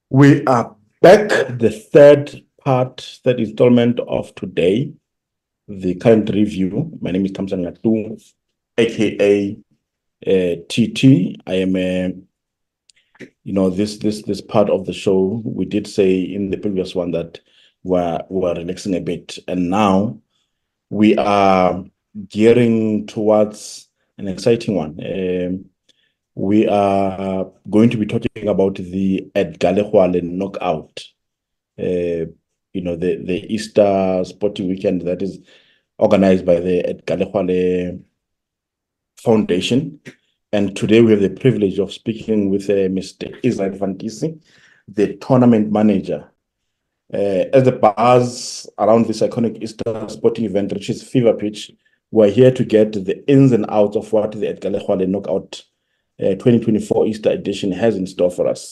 We are back, the third installment of today, the current review. My name is Thamsanqa Ngatu, aka TT. I am this part of the show. We did say in the previous one that we're relaxing a bit, and now we are gearing towards an exciting one. We are going to be talking about the Edgalehwale knockout. The Easter sporting weekend that is organized by the Edgalehwale Foundation. And today we have the privilege of speaking with Mr. Israel Vantisi, the tournament manager. As the buzz around this iconic Easter sporting event reaches fever pitch, we're here to get the ins and outs of what the Edgalehwale knockout 2024 Easter edition has in store for us.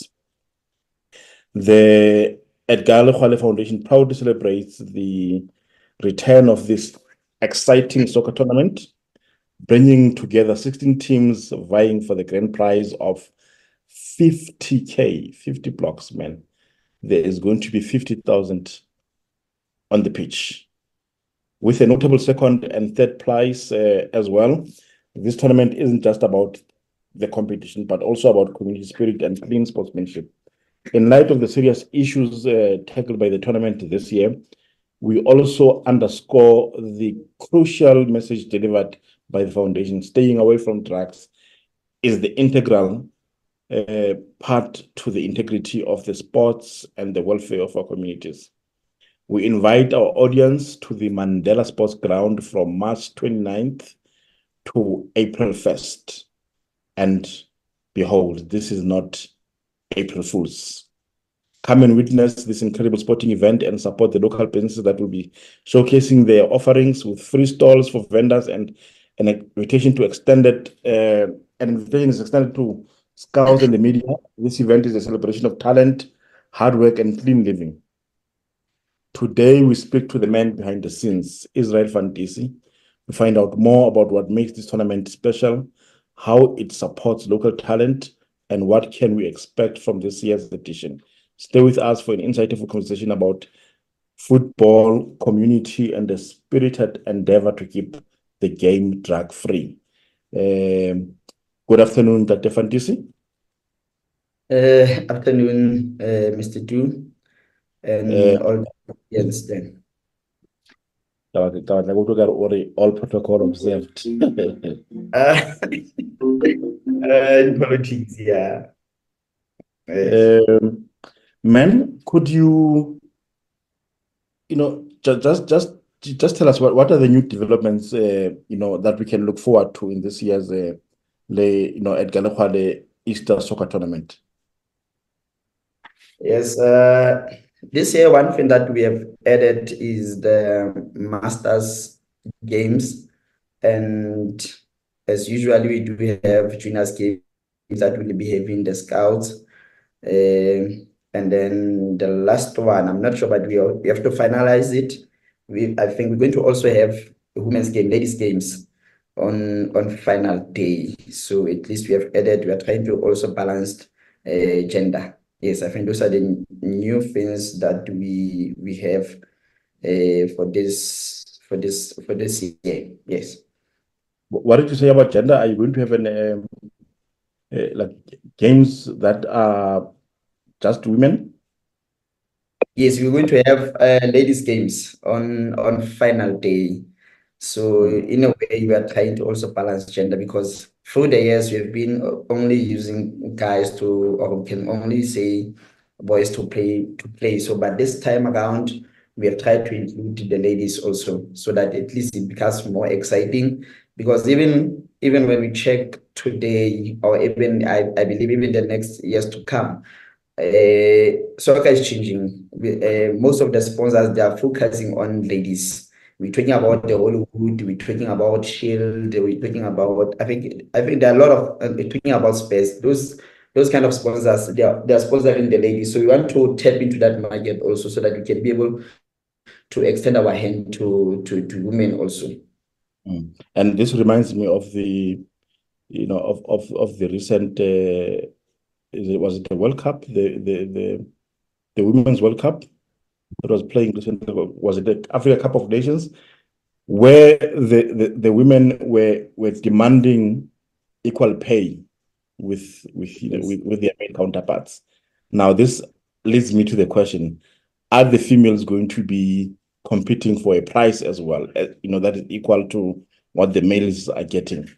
The Edgalehwale Foundation proudly celebrates the return of this exciting soccer tournament, bringing together 16 teams vying for the grand prize of 50K, 50 blocks, man. There is going to be 50,000 on the pitch. With a notable second and third prize as well. This tournament isn't just about the competition, but also about community spirit and clean sportsmanship. In light of the serious issues tackled by the tournament this year, we also underscore the crucial message delivered by the foundation. Staying away from drugs is the integral part to the integrity of the sports and the welfare of our communities. We invite our audience to the Mandela Sports Ground from March 29th to April 1st. And behold, this is not April Fools. Come and witness this incredible sporting event and support the local businesses that will be showcasing their offerings with free stalls for vendors, and an invitation is extended to scouts and the media. This event is a celebration of talent, hard work, and clean living. Today, we speak to the man behind the scenes, Israel Vantisi, to find out more about what makes this tournament special, how it supports local talent, and what can we expect from this year's edition. Stay with us for an insightful conversation about football, community, and the spirited endeavor to keep the game drug-free. Good afternoon, Dr. Vantisi. Afternoon, Mr. Du, and all the audience then. All protocol observed. Politics, yeah. Man, could you just tell us what are the new developments that we can look forward to in this year's Edgalehwale Easter Soccer Tournament? Yes, this year one thing that we have added is the Masters games, and as usually we do have juniors games that will be having the scouts. And then the last one, I'm not sure, but we have to finalize it. I think we're going to also have a women's game, ladies games on final day. So at least we are trying to also balance gender. Yes, I think those are the new things that we have for this year. Yes. What did you say about gender? Are you going to have like games that are just women? Yes, we're going to have ladies games on final day. So in a way, we are trying to also balance gender, because through the years we have been only using guys or can only say boys to play. So, but this time around, we have tried to include the ladies also, so that at least it becomes more exciting. Because even when we check today, or even I believe even the next years to come, soccer is changing. Most of the sponsors, they are focusing on ladies. We're talking about the Hollywood, we're talking about Shield, we're talking about, I think there are a lot of, we're talking about space. Those kind of sponsors, they are sponsoring the ladies. So we want to tap into that market also, so that we can be able to extend our hand to women also. And this reminds me of the, of the recent, was it the World Cup? The the Women's World Cup that was playing recently, was it the Africa Cup of Nations, where the women were demanding equal pay with their male counterparts. Now, this leads me to the question: are the females going to be competing for a price as well, that is equal to what the males are getting?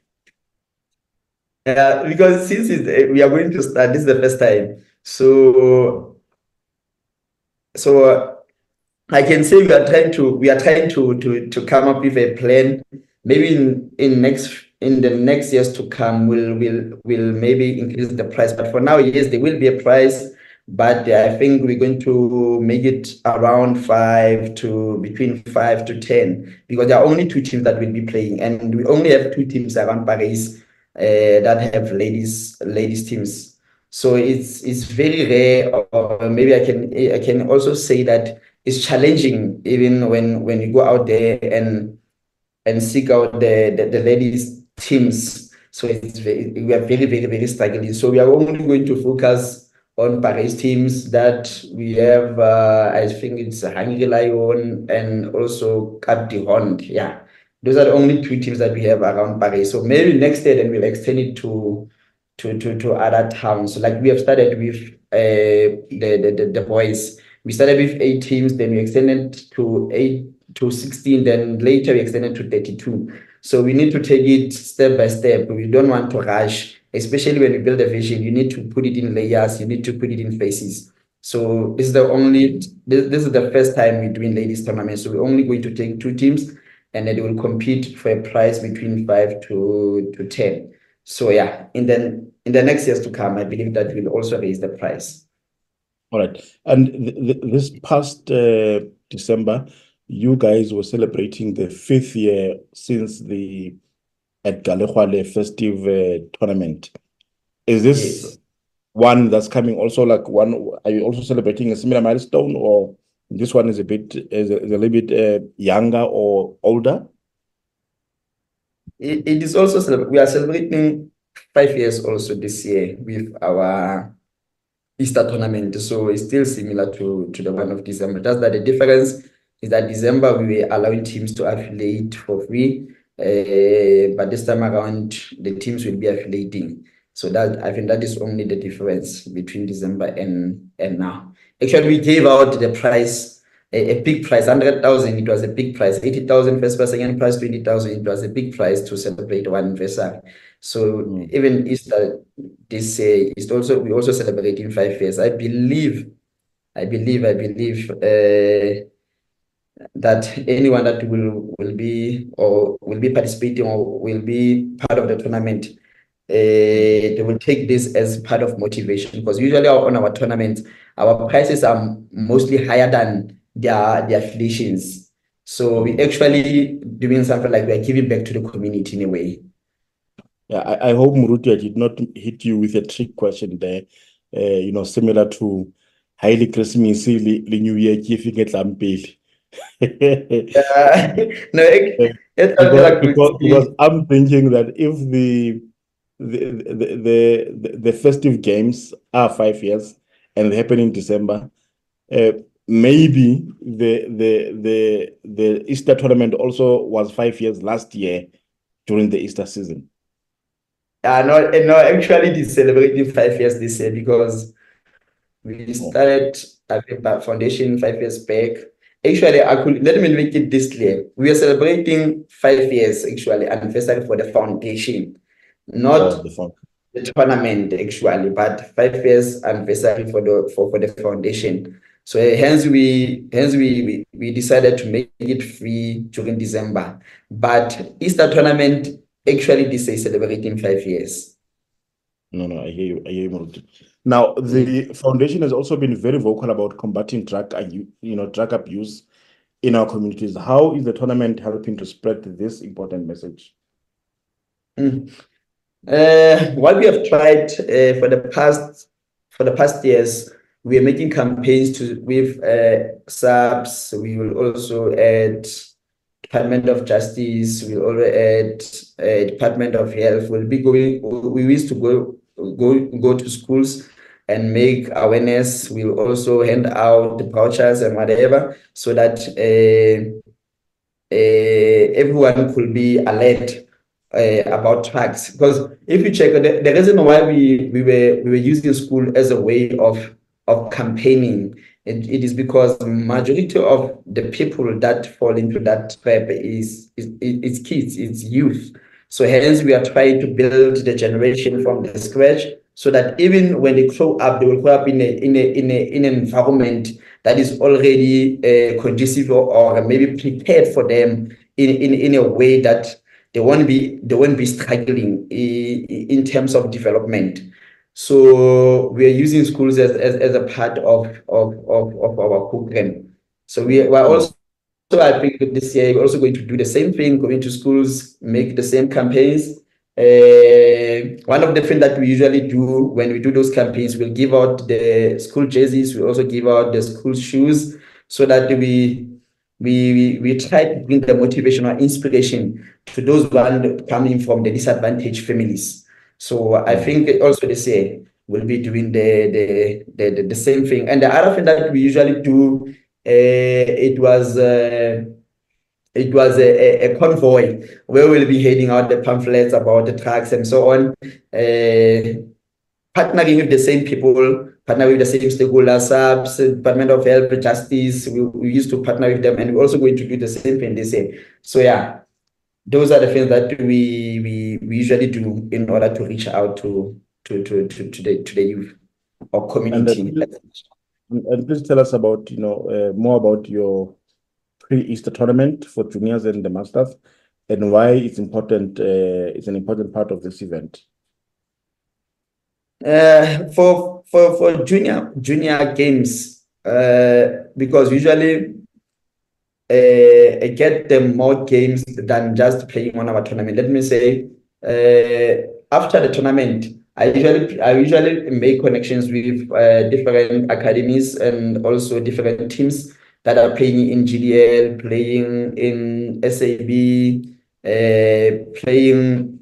Because since we are going to start, this is the first time. So I can say we are trying to come up with a plan. Maybe in the next years to come, we'll maybe increase the price. But for now, yes, there will be a price. But I think we're going to make it around between 5 to 10, because there are only 2 teams that will be playing, and we only have 2 teams around Paris that have ladies teams. So it's very rare, or maybe I can also say that it's challenging even when you go out there and seek out the ladies teams. So we are very, very, very struggling. So we are only going to focus on Paris teams that we have. I think it's Hungry Lion and also Cap d'Hondt. Yeah, those are the only 2 teams that we have around Paris. So maybe next year then we'll extend it to other towns. So like we have started with the boys. We started with 8 teams, then we extended to 16, then later we extended to 32. So we need to take it step by step. We don't want to rush, especially when we build a vision. You need to put it in layers, you need to put it in phases. So this is the first time we're doing ladies tournament. So we're only going to take 2 teams, and then they will compete for a prize between 5 to 10. So yeah, in the next years to come, I believe that will also raise the price. All right. And this past December, you guys were celebrating the 5th year since the Edgar Lekgale festive tournament. Is this one that's coming also are you also celebrating a similar milestone, or this one is a little bit younger or older? It is also, we are celebrating 5 years also this year with our Easter tournament. So it's still similar to the one of December. Just that the difference is that December we were allowing teams to affiliate for free. But this time around, the teams will be affiliating. So I think that is only the difference between December and now. Actually, we gave out the prize, a big prize, 100,000. It was a big prize. 80,000 first prize, second prize, 20,000. It was a big prize to celebrate one anniversary. So even Easter this year is we're also celebrating 5 years. I believe that anyone that will be participating or will be part of the tournament, they will take this as part of motivation, because usually on our tournaments, our prices are mostly higher than their affiliations. So we actually doing something like we're giving back to the community in a way. Yeah, I hope Muruti did not hit you with a trick question there, similar to highly Christmas, the New Year, No, because I'm thinking that if the festive games are 5 years and they happen in December, maybe the Easter tournament also was 5 years last year during the Easter season. No, actually, it's celebrating 5 years this year, because we started a foundation 5 years back. Actually, let me make it this clear. We are celebrating 5 years, actually, anniversary for the foundation, not the tournament, actually, but 5 years anniversary for the foundation. So hence we decided to make it free during December. But Easter tournament, actually, this is celebrating 5 years. No, I hear you, Muruti. Now, the foundation has also been very vocal about combating drug abuse in our communities. How is the tournament helping to spread this important message? What we have tried for the past years, we are making campaigns with SAPS. We will also add Department of Justice. We will also add Department of Health. We used to go to schools and make awareness. We'll also hand out the vouchers and whatever so that everyone could be alert about tracks. Because if you check the reason why we were using school as a way of campaigning, it is because majority of the people that fall into that trap is kids, it's youth. So hence we are trying to build the generation from the scratch so that even when they grow up, they will grow up in an environment that is already conducive or maybe prepared for them in a way that they won't be struggling in terms of development. So we are using schools as a part of our program. So we are also, I think this year we're also going to do the same thing, going to schools, make the same campaigns. One of the things that we usually do when we do those campaigns, we'll give out the school jerseys, we also give out the school shoes so that we try to bring the motivation or inspiration to those one coming from the disadvantaged families. So I think also this year we'll be doing the same thing. And the other thing that we usually do, it was a convoy where we'll be handing out the pamphlets about the tracks and so on, partnering with the same people, partnering with the same stakeholders, SAPS, Department of Health, Justice. We used to partner with them, and we're also going to do the same thing this year. So yeah, those are the things that we usually do in order to reach out to the youth or community. And please tell us about more about your pre-Easter tournament for juniors and the masters, and why it's important. It's an important part of this event. For junior games, because usually I get them more games than just playing on our tournament. Let me say, after the tournament, I usually make connections with different academies and also different teams that are playing in GDL, playing in SAB, playing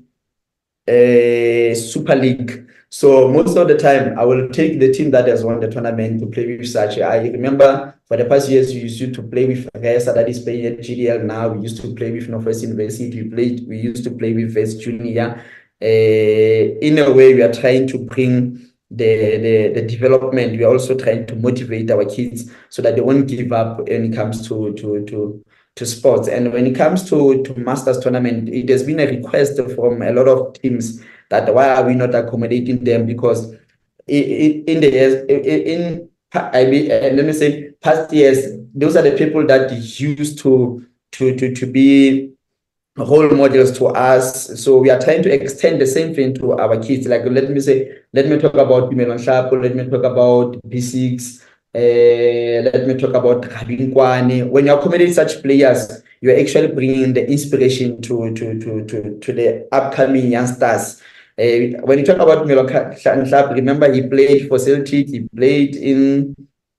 Super League. So most of the time, I will take the team that has won the tournament to play with such. I remember for the past years, we used to play with Resa that is playing at GDL now. We used to play with Northwest University. We used to play with West Junior. In a way, we are trying to bring the development. We are also trying to motivate our kids so that they won't give up when it comes to sports. And when it comes to Masters tournament, it has been a request from a lot of teams that why are we not accommodating them? Because in the years, let me say, past years, those are the people that used to be role models to us. So we are trying to extend the same thing to our kids. Like, let me talk about Pimelon Shapo, let me talk about B6, let me talk about Khabingwane. When you accommodate such players, you are actually bringing the inspiration to the upcoming youngsters. When you talk about Pimelon Shapo, remember he played for Celtic, he played in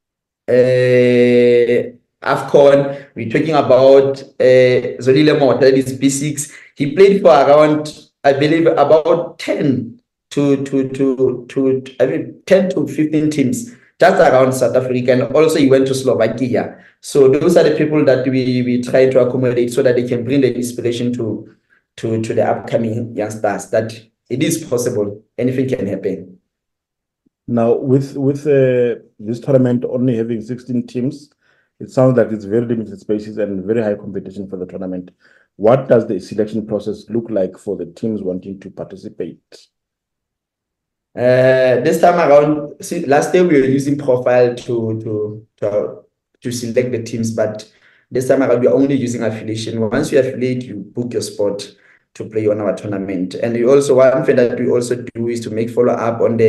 AFCON. We're talking about Zolile Mota, that is B6. He played for around, I believe, about 10 to 15 teams just around South Africa, and also he went to Slovakia. So those are the people that we try to accommodate so that they can bring the inspiration to the upcoming youngsters that it is possible, anything can happen. Now, with this tournament only having 16 teams, it sounds like it's very limited spaces and very high competition for the tournament. What does the selection process look like for the teams wanting to participate? This time around, see, last year we were using profile to select the teams, but this time around we are only using affiliation. Once you affiliate, you book your spot to play on our tournament. And we also, one thing that we also do is to make follow up on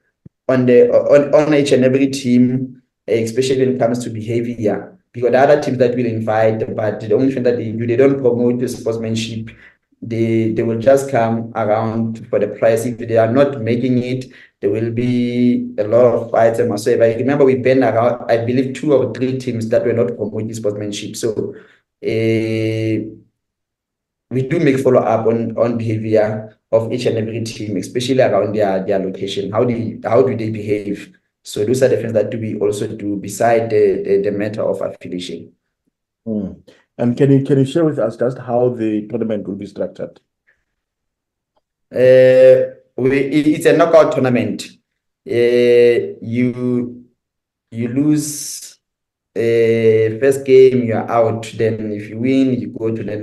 each and every team, especially when it comes to behavior, because the other teams that will invite, but the only thing that they do, they don't promote the sportsmanship. They will just come around for the price. If they are not making it, there will be a lot of fights and whatsoever. I remember we banned around, I believe, 2 or 3 teams that were not promoting sportsmanship. So we do make follow up on behavior. of each and every team, especially around their location. How do they behave? So those are the things that we also do beside the matter of affiliation. And can you share with us just how the tournament will be structured? It's a knockout tournament. You lose first game, you're out. Then if you win, you go to the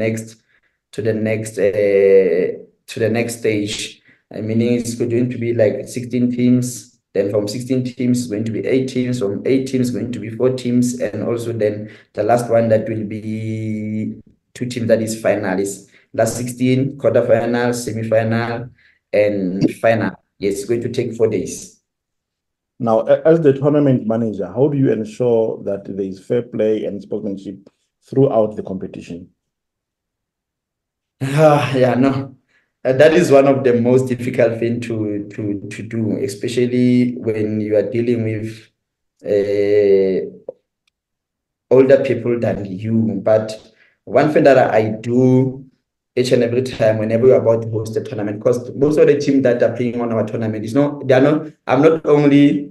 next stage. I mean, it's going to be like 16 teams. Then from 16 teams, it's going to be 8 teams. From 8 teams, going to be 4 teams. And also then the last one that will be 2 teams, that is finalists. Last 16, quarterfinal, semi-final, and final. Yes, it's going to take 4 days. Now, as the tournament manager, how do you ensure that there is fair play and sportsmanship throughout the competition? Yeah, no. That is one of the most difficult thing to do, especially when you are dealing with older people than you. But one thing that I do each and every time whenever we're about to host a tournament, because most of the teams that are playing on our tournament I'm not only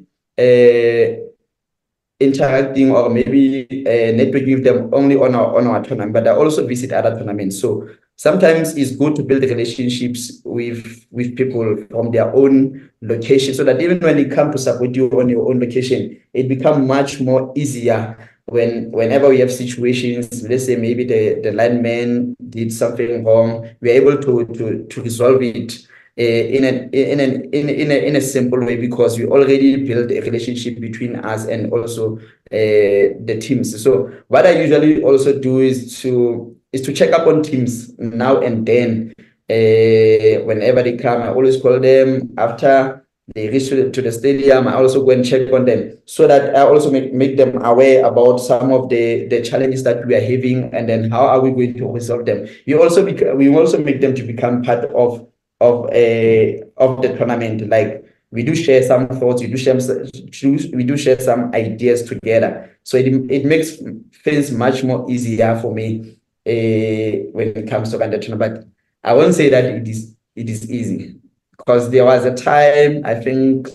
interacting or maybe networking with them only on our tournament, but I also visit other tournaments. So sometimes it's good to build relationships with people from their own location, so that even when they come to support you on your own location, it becomes much more easier whenever we have situations. Let's say maybe the lineman did something wrong, we're able to resolve it in a simple way, because we already built a relationship between us and also the teams. So what I usually also do is to check up on teams now and then. Whenever they come, I always call them after they reach to the stadium. I also go and check on them, so that I also make them aware about some of the challenges that we are having, and then how are we going to resolve them. We also make them to become part of the tournament. Like, we do share some thoughts, we do share some ideas together. So it makes things much more easier for me when it comes to the tournament. But I won't say that it is easy, because there was a time, I think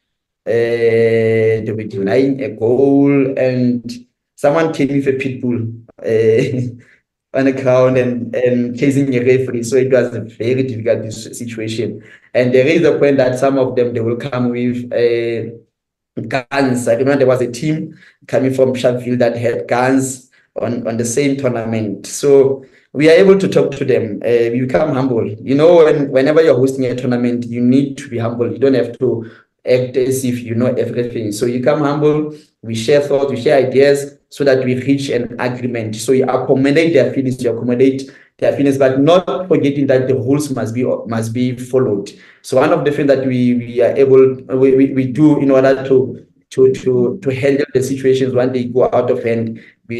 they were denying a goal and someone came with a pit bull on the ground and chasing a referee. So it was a very difficult situation. And there is a point that some of them, they will come with guns. I remember there was a team coming from Sharpeville that had guns on the same tournament. So we are able to talk to them. We become humble. You know, whenever you're hosting a tournament, you need to be humble. You don't have to act as if you know everything. So you come humble, we share thoughts, we share ideas, so that we reach an agreement. So you accommodate their feelings, but not forgetting that the rules must be followed. So one of the things that we do in order to handle the situations when they go out of hand,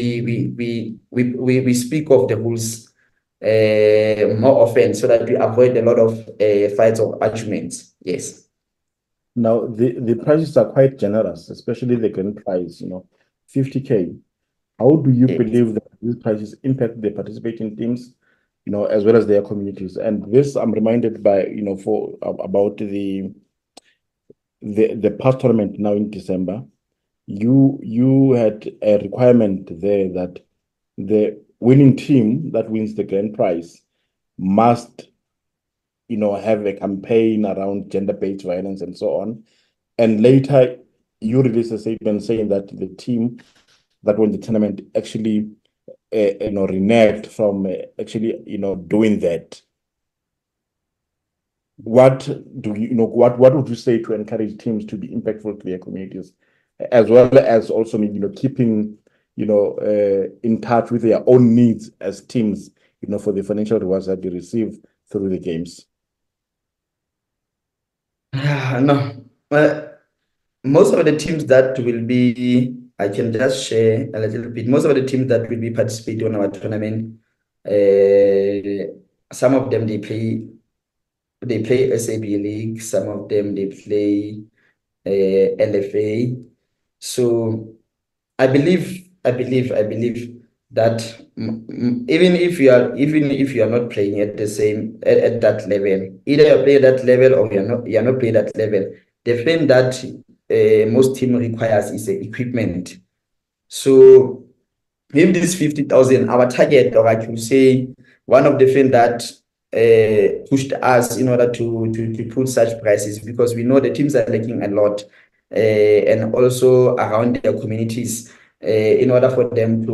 we speak of the rules more often, so that we avoid a lot of fights or arguments. Yes. Now, the prices are quite generous, especially the grand prize, 50K. How do you believe that these prices impact the participating teams, as well as their communities? And this, I'm reminded by, about the past tournament now in December. You had a requirement there that the winning team that wins the grand prize must have a campaign around gender-based violence and so on. And later, you released a statement saying that the team that won the tournament actually, reneged from actually, doing that. What would you say to encourage teams to be impactful to their communities, as well as also, keeping, in touch with their own needs as teams, for the financial rewards that they receive through the games? No, most of the teams that will be, I can just share a little bit. Most of the teams that will be participating in our tournament, some of them they play SAB League, some of them they play LFA. So I believe that even if you are not playing at the same at that level, either you play that level or you're not playing that level, the thing that most team requires is the equipment. So if this 50,000, our target, or I could say one of the things that pushed us in order to put such prices, because we know the teams are lacking a lot, and also around their communities, in order for them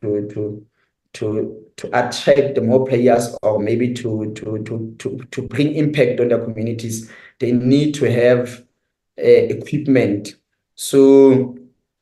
to attract more players, or maybe to bring impact on their communities, they need to have equipment. So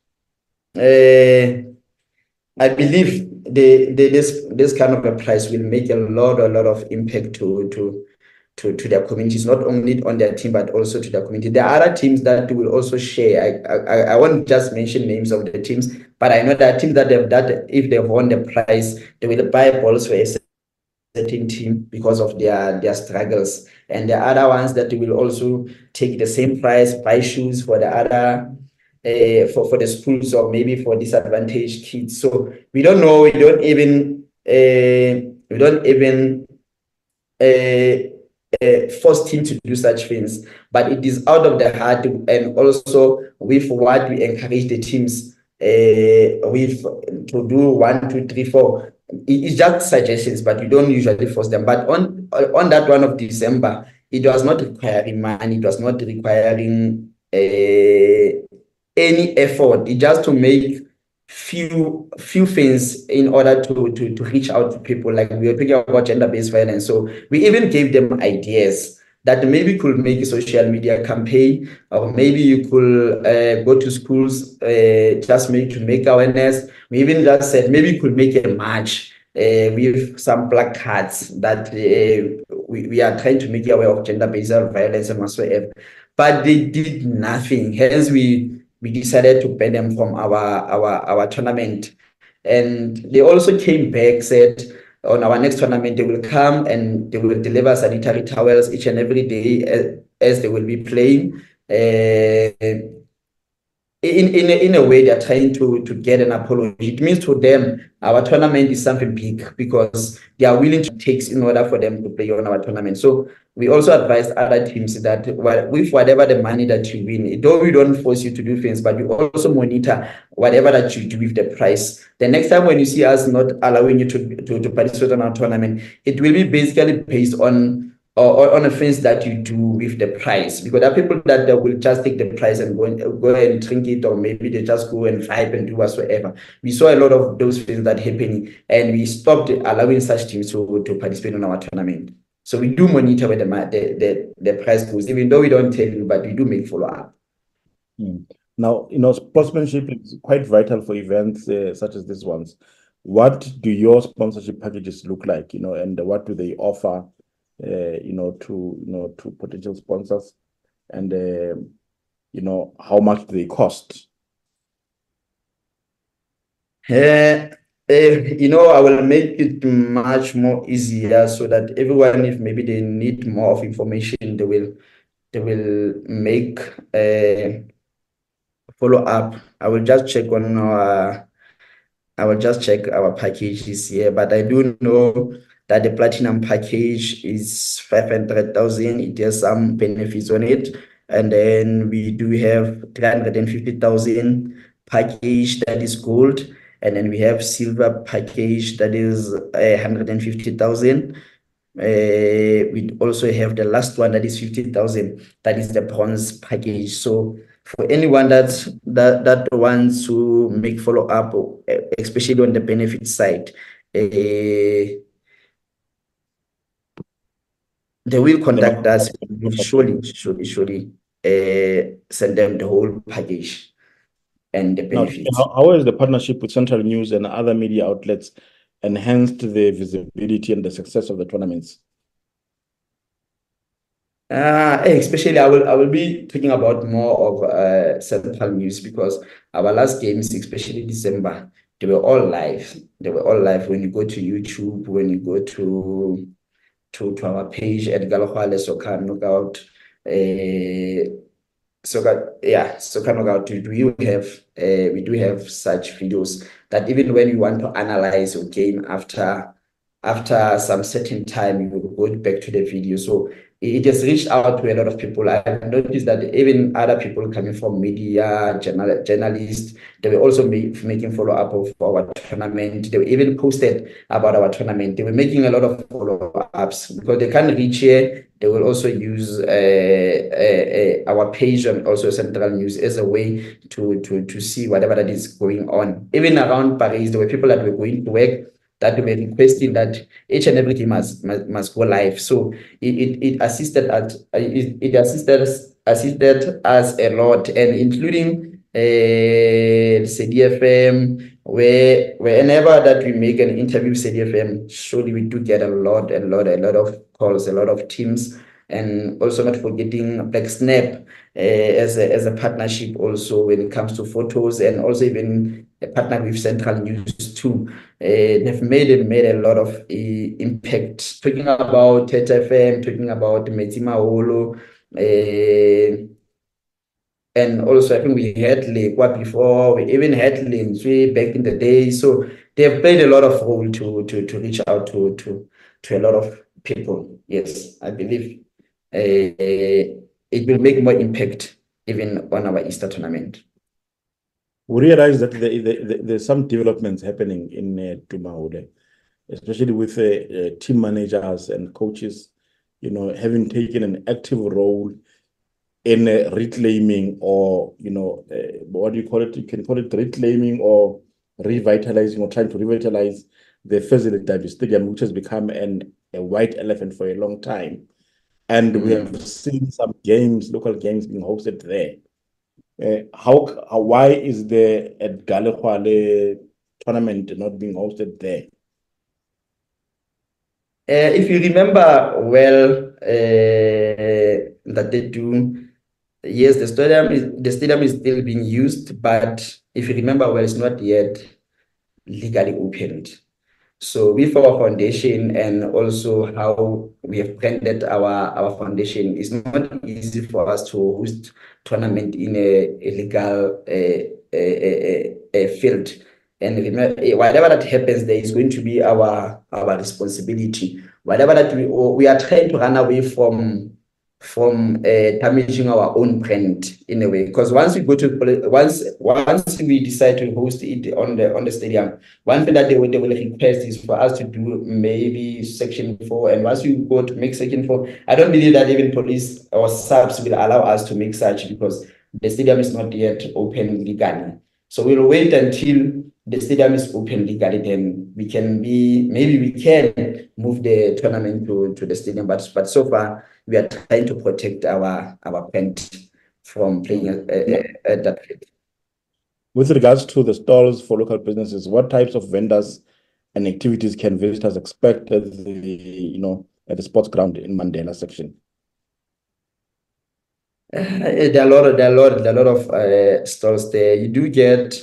I believe this kind of a price will make a lot of impact to their communities, not only on their team but also to their community. There are other teams that will also share. I won't just mention names of the teams, but I know there are teams that if they've won the prize, they will buy balls for a certain team because of their struggles, and there are other ones that will also take the same price, buy shoes for the other for the schools, or maybe for disadvantaged kids. So we don't know. We don't even force team to do such things, but it is out of the heart, and also with what we encourage the teams with to do 1, 2, 3, 4. It's just suggestions, but we don't usually force them. But on that one of December, it was not requiring money. It was not requiring any effort. It just to make few things in order to reach out to people. Like we were talking about gender-based violence, so we even gave them ideas that maybe could make a social media campaign, or maybe you could go to schools just to make awareness. We even just said maybe you could make a march with some placards that we are trying to make you aware of gender-based violence and whatsoever, but they did nothing. Hence we decided to ban them from our tournament. And they also came back, said on our next tournament, they will come and they will deliver sanitary towels each and every day as they will be playing. In a way, they're trying to get an apology. It means to them, our tournament is something big, because they are willing to take in order for them to play on our tournament. So we also advise other teams that with whatever the money that you win, though we don't force you to do things, but you also monitor whatever that you do with the prize. The next time when you see us not allowing you to participate on our tournament, it will be basically based on or on offense that you do with the price, because there are people that will just take the price and go and drink it, or maybe they just go and vibe and do whatsoever. We saw a lot of those things that happening, and we stopped allowing such teams to participate in our tournament. So we do monitor where the price goes, even though we don't tell you, but we do make follow up. Now, sportsmanship is quite vital for events such as these ones. What do your sponsorship packages look like? And what do they offer? To potential sponsors, and how much do they cost? I will make it much more easier, so that everyone, if maybe they need more of information, they will make a follow up. I will just check our packages here, but I do know that the platinum package is 500,000. It has some benefits on it. And then we do have 350,000 package that is gold. And then we have silver package that is 150,000. We also have the last one that is 50,000. That is the bronze package. So for anyone that wants to make follow up, especially on the benefit side, they will contact us. We will surely send them the whole package and the benefits. Now, how has the partnership with Central News and other media outlets enhanced the visibility and the success of the tournaments? Especially I will be talking about more of Central News, because our last games, especially December, they were all live. They were all live. When you go to YouTube, when you go to our page at Galahwale Soccer Knockout, Soccer Knockout, we do have such videos that even when you want to analyze your game after some certain time, you will go back to the video. So it has reached out to a lot of people. I've noticed that even other people coming from media, journalists, they were also making follow-up of our tournament. They were even posted about our tournament. They were making a lot of follow-ups because they can't reach here. They will also use our page and also Central News as a way to see whatever that is going on. Even around Paris, there were people that were going to work that were requesting that each and every team must go live. So it assisted us a lot, and including CDFM, where whenever that we make an interview with CDFM, surely we do get a lot of calls, a lot of teams, and also not forgetting Black Snap as a partnership also when it comes to photos, and also even a partner with Central News too. They've made a lot of impact. Talking about TFM, talking about Metima Holo, and also I think we had Lekwa before, we even had Linswe back in the day. So they've played a lot of role to reach out to a lot of people. Yes, I believe it will make more impact even on our Easter tournament. We realize that there's some developments happening in Tumahole, especially with team managers and coaches, having taken an active role in reclaiming, or what do you call it? You can call it reclaiming or revitalizing, or trying to revitalize the Fezile Dabi Stadium, which has become a white elephant for a long time. And we have seen some local games being hosted there. Why is the at Galekgale tournament not being hosted there? If you remember well, that they do, yes, the stadium is still being used, but if you remember well, it's not yet legally opened. So with our foundation and also how we have branded our foundation, it's not easy for us to host tournament in a legal field. And remember, whatever that happens, there is going to be our responsibility. Whatever that we are trying to run away from damaging our own brand in a way, because once we decide to host it on the stadium, one thing that they will request is for us to do maybe Section 4, and once we go to make Section 4, I don't believe that even police or SAPS will allow us to make such, because the stadium is not yet open legally. So we'll wait until the stadium is open legally, then we can move the tournament to the stadium, but so far we are trying to protect our brand from playing at that field. With regards to the stalls for local businesses, what types of vendors and activities can visitors expect at the sports ground in Mandela section? There are a lot of stalls there. You do get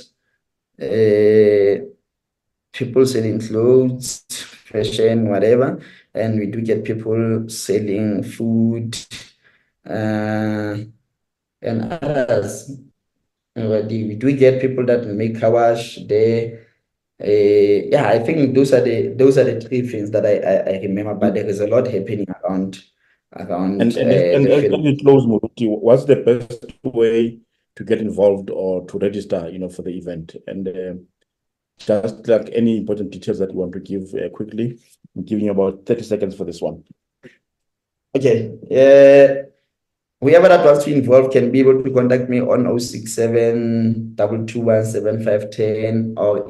people selling clothes, fashion, whatever, and we do get people selling food and others. We do get people that make car wash there. I think those are the three things that I remember, but there is a lot happening around and as we close, Muruti, what's the best way to get involved or to register, for the event? And just like any important details that you want to give quickly, I'm giving you about 30 seconds for this one. Okay. Whoever that wants to involve can be able to contact me on 067 221 7510 or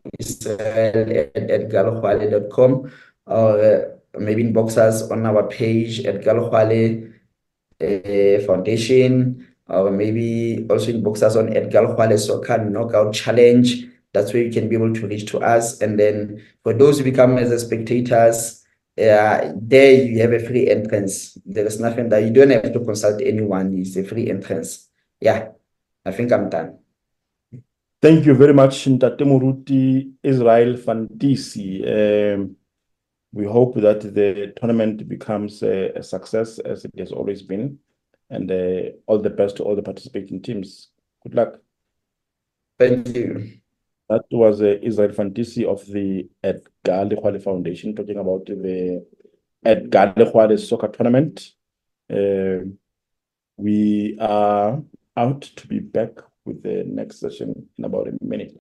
israel@galekgale.com, or maybe inbox us on our page at Galekgale Foundation, or maybe also inbox us on at Galekgale Soccer Knockout Challenge. That's where you can be able to reach to us. And then for those who become as spectators, there you have a free entrance. There is nothing that you don't have to consult anyone. It's a free entrance. Yeah, I think I'm done. Thank you very much, Ntate Muruti Israel Fantisi. We hope that the tournament becomes a success, as it has always been. And all the best to all the participating teams. Good luck. Thank you. That was Israel Fantisi of the Edgar Lekhwale Foundation talking about the Edgar Lekhwale soccer tournament. We are out to be back with the next session in about a minute.